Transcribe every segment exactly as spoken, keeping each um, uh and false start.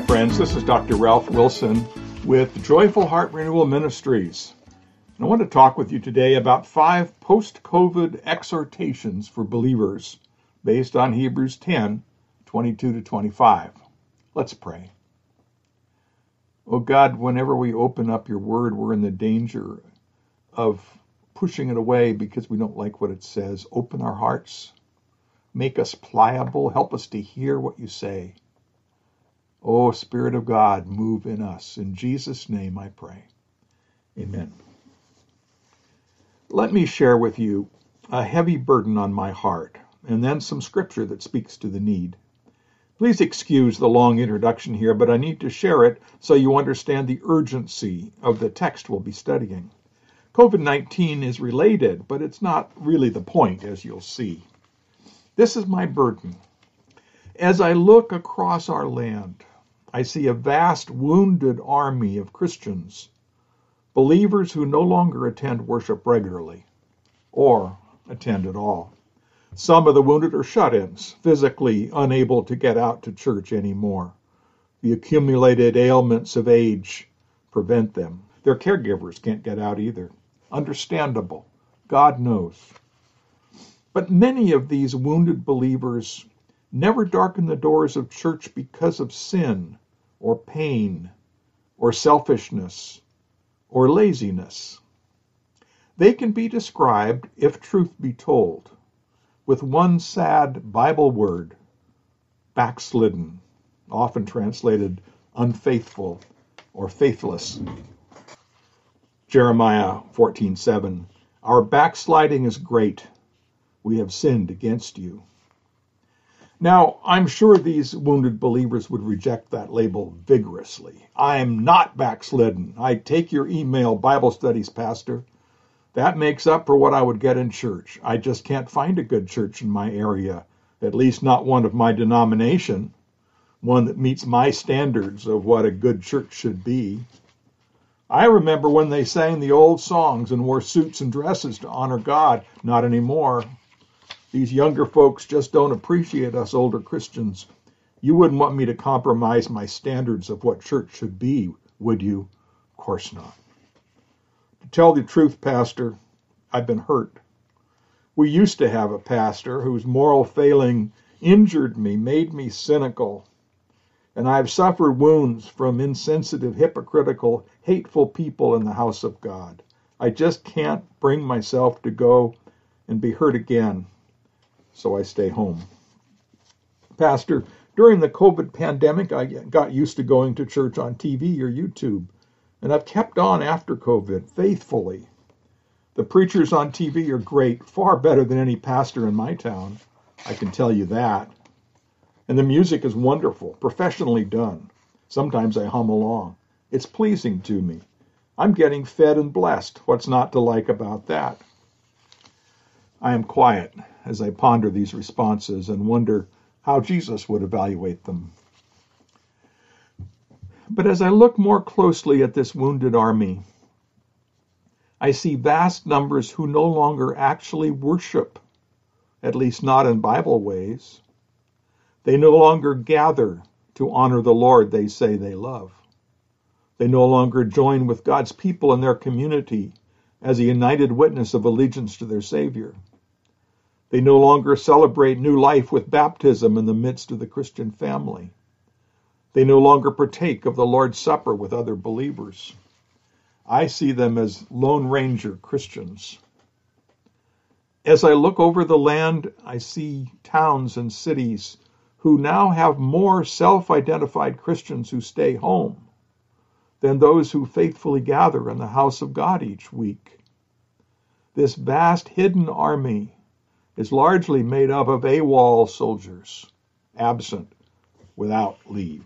friends. This is Doctor Ralph Wilson with Joyful Heart Renewal Ministries. And I want to talk with you today about five post-COVID exhortations for believers based on Hebrews ten, twenty-two to twenty-five. Let's pray. Oh God, whenever we open up your word, we're in the danger of pushing it away because we don't like what it says. Open our hearts. Make us pliable. Help us to hear what you say. Oh, Spirit of God, move in us. In Jesus' name I pray. Amen. Let me share with you a heavy burden on my heart, and then some scripture that speaks to the need. Please excuse the long introduction here, but I need to share it so you understand the urgency of the text we'll be studying. COVID nineteen is related, but it's not really the point, as you'll see. This is my burden. As I look across our land, I see a vast wounded army of Christians, believers who no longer attend worship regularly or attend at all. Some of the wounded are shut-ins, physically unable to get out to church anymore. The accumulated ailments of age prevent them. Their caregivers can't get out either. Understandable. God knows. But many of these wounded believers never darken the doors of church because of sin or pain or selfishness or laziness. They can be described, if truth be told, with one sad Bible word: backslidden, often translated unfaithful or faithless. Jeremiah fourteen seven, our backsliding is great. We have sinned against you. Now, I'm sure these wounded believers would reject that label vigorously. I'm not backslidden. I take your email Bible studies, Pastor. That makes up for what I would get in church. I just can't find a good church in my area, at least not one of my denomination, one that meets my standards of what a good church should be. I remember when they sang the old songs and wore suits and dresses to honor God. Not anymore. These younger folks just don't appreciate us older Christians. You wouldn't want me to compromise my standards of what church should be, would you? Of course not. To tell the truth, Pastor, I've been hurt. We used to have a pastor whose moral failing injured me, made me cynical. And I've suffered wounds from insensitive, hypocritical, hateful people in the house of God. I just can't bring myself to go and be hurt again. So I stay home. Pastor, during the COVID pandemic, I got used to going to church on T V or YouTube, and I've kept on after COVID faithfully. The preachers on T V are great, far better than any pastor in my town. I can tell you that. And the music is wonderful, professionally done. Sometimes I hum along. It's pleasing to me. I'm getting fed and blessed. What's not to like about that? I am quiet as I ponder these responses and wonder how Jesus would evaluate them. But as I look more closely at this wounded army, I see vast numbers who no longer actually worship, at least not in Bible ways. They no longer gather to honor the Lord they say they love. They no longer join with God's people in their community as a united witness of allegiance to their Savior. They no longer celebrate new life with baptism in the midst of the Christian family. They no longer partake of the Lord's Supper with other believers. I see them as Lone Ranger Christians. As I look over the land, I see towns and cities who now have more self-identified Christians who stay home than those who faithfully gather in the house of God each week. This vast hidden army is largely made up of AWOL soldiers, absent without leave.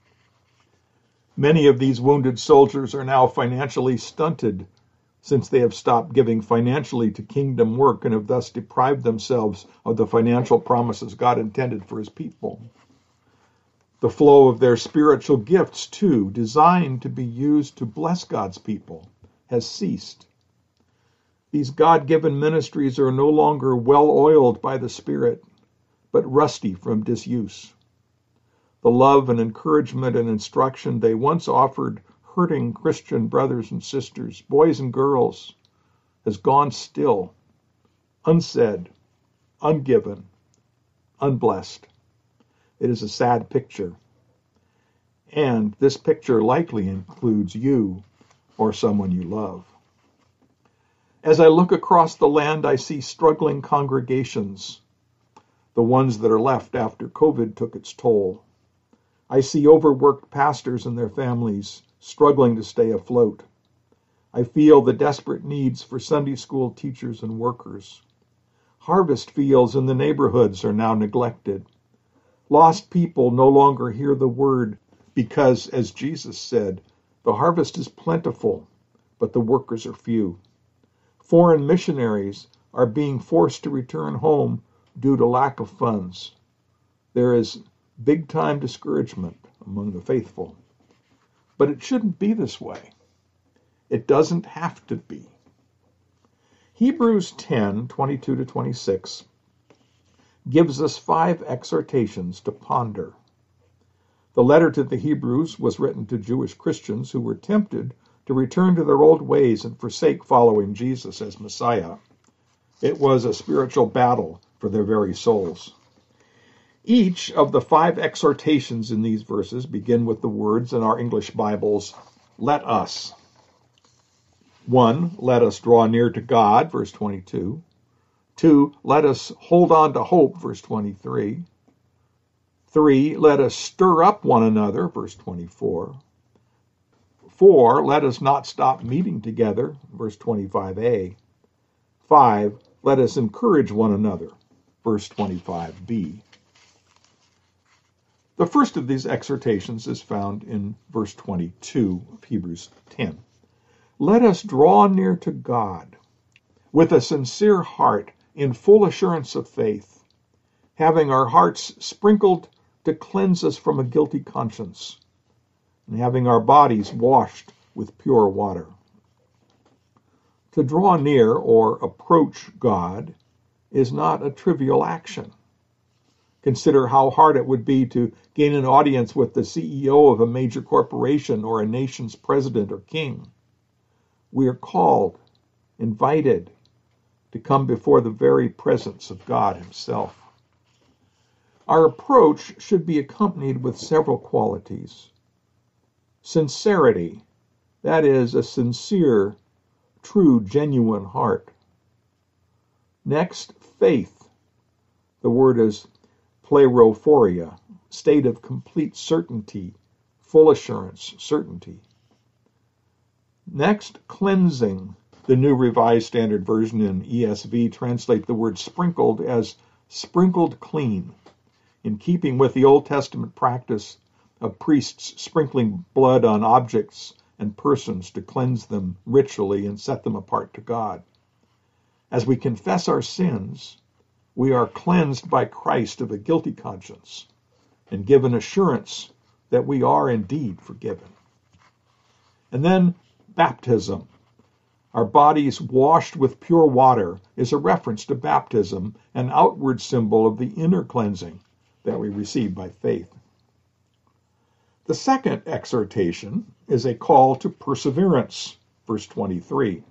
Many of these wounded soldiers are now financially stunted since they have stopped giving financially to kingdom work and have thus deprived themselves of the financial promises God intended for his people. The flow of their spiritual gifts, too, designed to be used to bless God's people, has ceased. These God-given ministries are no longer well-oiled by the Spirit, but rusty from disuse. The love and encouragement and instruction they once offered hurting Christian brothers and sisters, boys and girls, has gone still, unsaid, ungiven, unblessed. It is a sad picture. And this picture likely includes you or someone you love. As I look across the land, I see struggling congregations, the ones that are left after COVID took its toll. I see overworked pastors and their families struggling to stay afloat. I feel the desperate needs for Sunday school teachers and workers. Harvest fields in the neighborhoods are now neglected. Lost people no longer hear the word because, as Jesus said, the harvest is plentiful, but the workers are few. Foreign missionaries are being forced to return home due to lack of funds. There is big-time discouragement among the faithful. But it shouldn't be this way. It doesn't have to be. Hebrews ten, twenty-two to twenty-six gives us five exhortations to ponder. The letter to the Hebrews was written to Jewish Christians who were tempted to return to their old ways and forsake following Jesus as Messiah. It was a spiritual battle for their very souls. Each of the five exhortations in these verses begin with the words in our English Bibles, let us. One, let us draw near to God, verse twenty-two. Two, let us hold on to hope, verse twenty-three. Three, let us stir up one another, verse twenty-four. Four, let us not stop meeting together, verse twenty-five a. Five, let us encourage one another, verse twenty-five b. The first of these exhortations is found in verse twenty-two of Hebrews ten. Let us draw near to God with a sincere heart in full assurance of faith, having our hearts sprinkled to cleanse us from a guilty conscience, and having our bodies washed with pure water. To draw near or approach God is not a trivial action. Consider how hard it would be to gain an audience with the C E O of a major corporation or a nation's president or king. We are called, invited, to come before the very presence of God himself. Our approach should be accompanied with several qualities. Sincerity, that is, a sincere, true, genuine heart. Next, faith. The word is pleirophoria, state of complete certainty, full assurance, certainty. Next, cleansing. The New Revised Standard Version in E S V translate the word sprinkled as sprinkled clean, in keeping with the Old Testament practice of priests sprinkling blood on objects and persons to cleanse them ritually and set them apart to God. As we confess our sins, we are cleansed by Christ of a guilty conscience and given assurance that we are indeed forgiven. And then baptism. Our bodies washed with pure water is a reference to baptism, an outward symbol of the inner cleansing that we receive by faith. The second exhortation is a call to perseverance, verse twenty-three.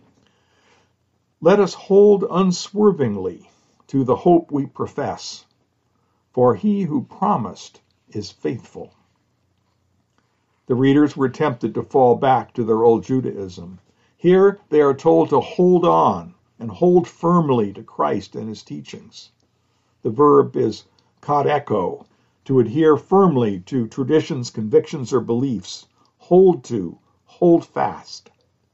Let us hold unswervingly to the hope we profess, for he who promised is faithful. The readers were tempted to fall back to their old Judaism. Here they are told to hold on and hold firmly to Christ and his teachings. The verb is kadeko, to adhere firmly to traditions, convictions, or beliefs. Hold to, hold fast.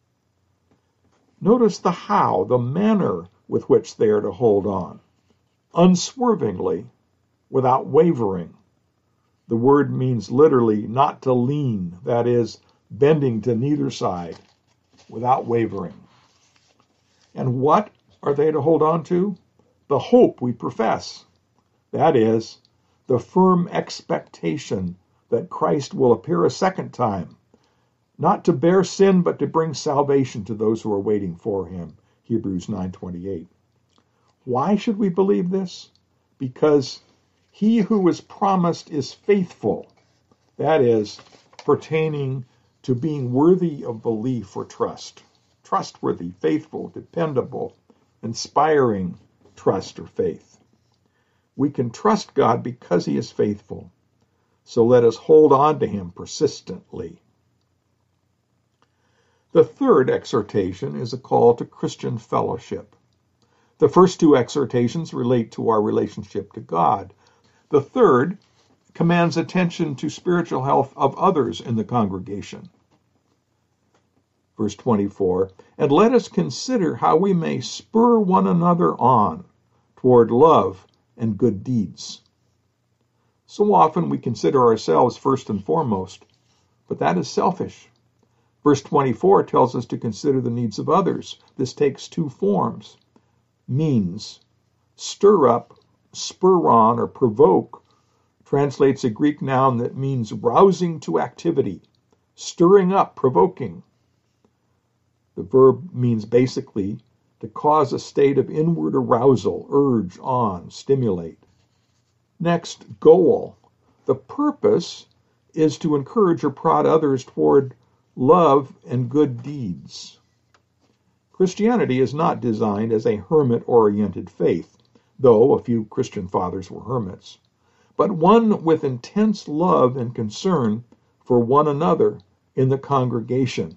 Notice the how, the manner with which they are to hold on. Unswervingly, without wavering. The word means literally not to lean, that is, bending to neither side, without wavering. And what are they to hold on to? The hope we profess. That is, the firm expectation that Christ will appear a second time, not to bear sin, but to bring salvation to those who are waiting for him. Hebrews nine twenty-eight. Why should we believe this? Because he who is promised is faithful, That is, pertaining to being worthy of belief or trust. Trustworthy, faithful, dependable, inspiring trust or faith. We can trust God because he is faithful. So let us hold on to him persistently. The third exhortation is a call to Christian fellowship. The first two exhortations relate to our relationship to God. The third commands attention to spiritual health of others in the congregation. Verse twenty-four, and let us consider how we may spur one another on toward love and good deeds. So often we consider ourselves first and foremost, but that is selfish. Verse twenty-four tells us to consider the needs of others. This takes two forms. Means, stir up, spur on, or provoke, translates a Greek noun that means rousing to activity, stirring up, provoking. The verb means basically to cause a state of inward arousal, urge on, stimulate. Next, goal. The purpose is to encourage or prod others toward love and good deeds. Christianity is not designed as a hermit-oriented faith, though a few Christian fathers were hermits, but one with intense love and concern for one another in the congregation.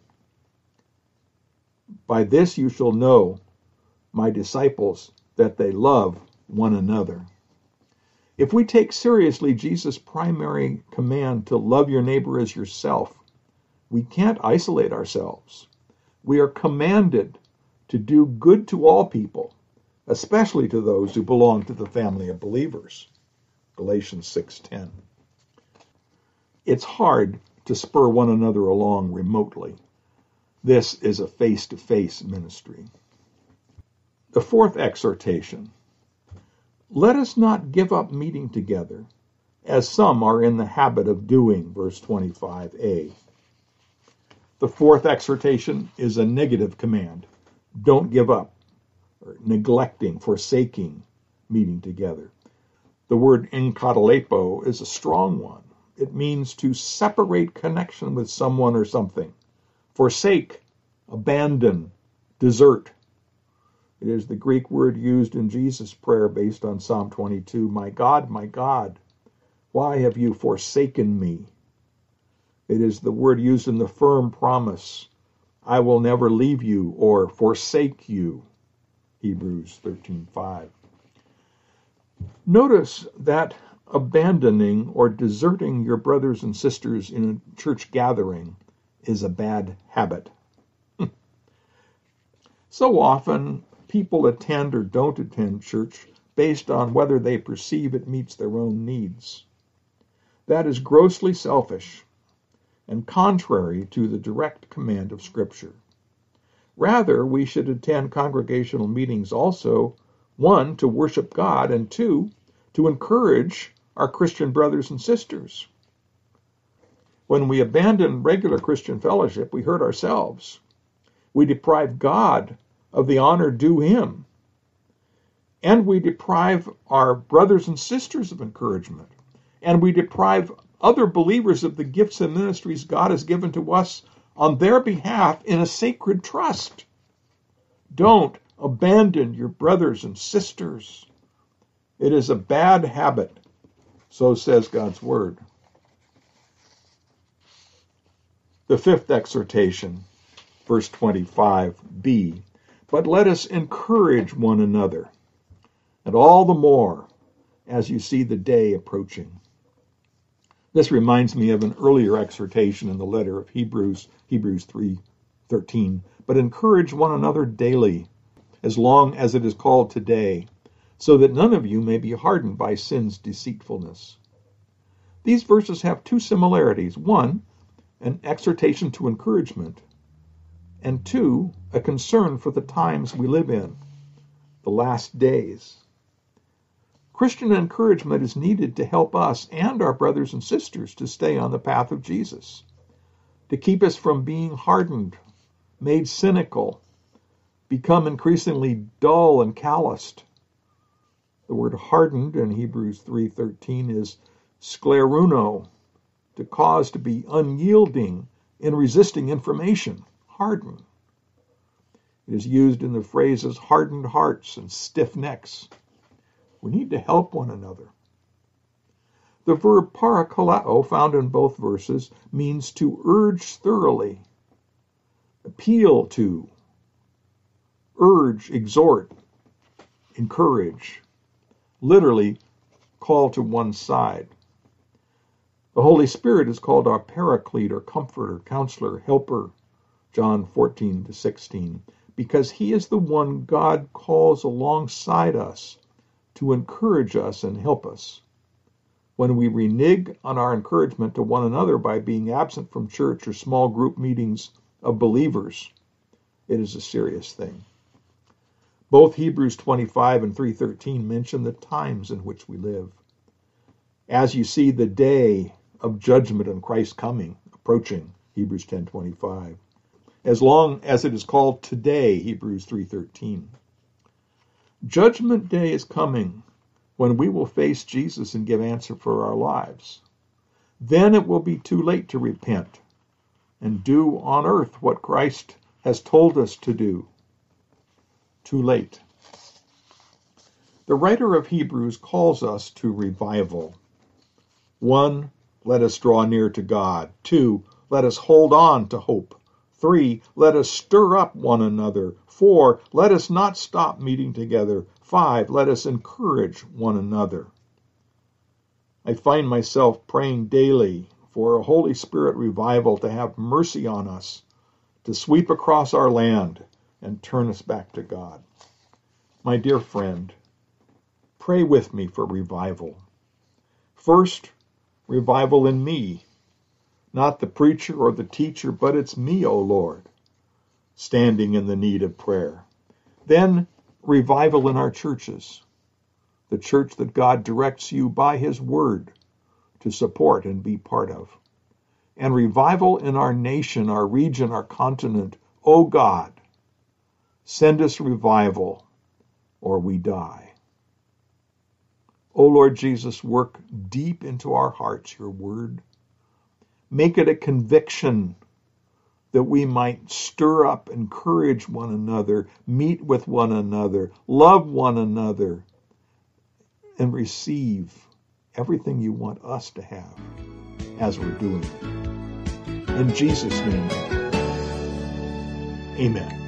By this you shall know, my disciples, that they love one another. If we take seriously Jesus' primary command to love your neighbor as yourself, we can't isolate ourselves. We are commanded to do good to all people, especially to those who belong to the family of believers. Galatians six ten. It's hard to spur one another along remotely. This is a face-to-face ministry. The fourth exhortation. Let us not give up meeting together, as some are in the habit of doing, verse twenty-five a. The fourth exhortation is a negative command. Don't give up, or neglecting, forsaking meeting together. The word enkatalepo is a strong one. It means to separate connection with someone or something. Forsake, abandon, desert. It is the Greek word used in Jesus' prayer based on Psalm twenty-two. My God, my God, why have you forsaken me? It is the word used in the firm promise, I will never leave you or forsake you. Hebrews thirteen five. Notice that abandoning or deserting your brothers and sisters in a church gathering is a bad habit. So often, people attend or don't attend church based on whether they perceive it meets their own needs. That is grossly selfish and contrary to the direct command of Scripture. Rather, we should attend congregational meetings also, one, to worship God, and two, to encourage our Christian brothers and sisters. When we abandon regular Christian fellowship, we hurt ourselves. We deprive God of the honor due him. And we deprive our brothers and sisters of encouragement. And we deprive other believers of the gifts and ministries God has given to us on their behalf in a sacred trust. Don't abandon your brothers and sisters. It is a bad habit, so says God's word. The fifth exhortation, verse twenty-five b, but let us encourage one another, and all the more as you see the day approaching. This reminds me of an earlier exhortation in the letter of Hebrews, Hebrews three thirteen. But encourage one another daily, as long as it is called today, so that none of you may be hardened by sin's deceitfulness. These verses have two similarities. One, an exhortation to encouragement, and two, a concern for the times we live in, the last days. Christian encouragement is needed to help us and our brothers and sisters to stay on the path of Jesus, to keep us from being hardened, made cynical, become increasingly dull and calloused. The word hardened in Hebrews three thirteen is skleruno, to cause to be unyielding in resisting information, harden. It is used in the phrases hardened hearts and stiff necks. We need to help one another. The verb parakaleo, found in both verses, means to urge thoroughly, appeal to, urge, exhort, encourage, literally call to one side. The Holy Spirit is called our paraclete or comforter, counselor, helper, John fourteen to sixteen, because he is the one God calls alongside us to encourage us and help us. When we renege on our encouragement to one another by being absent from church or small group meetings of believers, it is a serious thing. Both Hebrews twenty-five and three thirteen mention the times in which we live. As you see the day of judgment and Christ's coming approaching, Hebrews ten twenty-five, as long as it is called today, Hebrews three thirteen. Judgment day is coming when we will face Jesus and give answer for our lives. Then it will be too late to repent and do on earth what Christ has told us to do. Too late. The writer of Hebrews calls us to revival. One, let us draw near to God. Two, let us hold on to hope. Three, let us stir up one another. Four, let us not stop meeting together. Five, let us encourage one another. I find myself praying daily for a Holy Spirit revival to have mercy on us, to sweep across our land and turn us back to God. My dear friend, pray with me for revival. First, revival in me. Not the preacher or the teacher, but it's me, O Lord, standing in the need of prayer. Then, revival in our churches, the church that God directs you by his word to support and be part of. And revival in our nation, our region, our continent. O God, send us revival or we die. O Lord Jesus, work deep into our hearts your word. Make it a conviction that we might stir up, encourage one another, meet with one another, love one another, and receive everything you want us to have as we're doing it. In Jesus' name, amen.